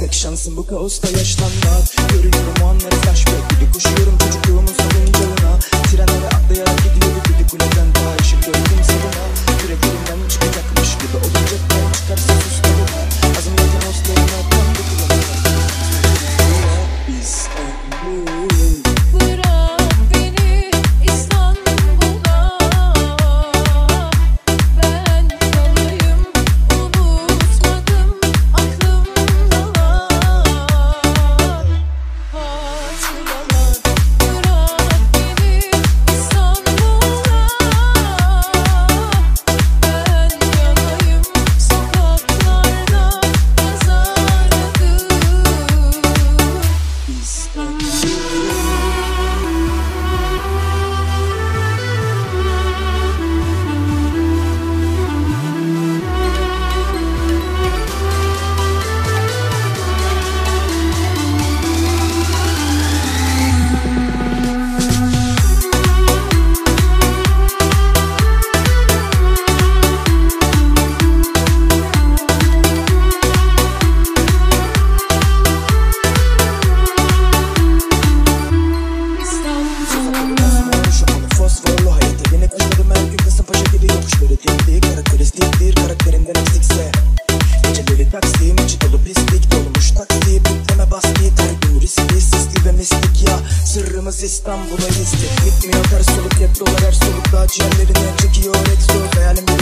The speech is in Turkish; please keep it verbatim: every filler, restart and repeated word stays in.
Tek şansım bu kaosta yaşlanmak. Görüyorum o anları flashback gibi, koşuyorum çocukluğumun salıncağına. Trenlere atlayarak gidiyordu bir kuleden, daha ışık gördüm sabına. Yürek elimden çıkacakmış gibi, olacak ben çıkarsa sus kalırlar. Azimletin hostlarına tatlı kullanırlar. Biz ömrüm Bırak beni İstanbul'a, ben kalayım, unutmadım aklımda var hatıralar. Bırak beni İstanbul'a, ben yanayım sokaklarda yazar adım. Biz ömrüm fosforlu hayata yine kaçmadım her gün. Kasımpaşa gibi yokuşları dik, karakteristik bir karakterimden eksikse. Geceleri taksim içi dolu pislik, dolmuş taksi bekleme bas git. Her gün riskli sisli ve mistik ya, sırrımız İstanbul'a istik. Bitmiyor ters soluk, hep dolar her solukta ciğerlerine çekiyor egzoz. Hayalimde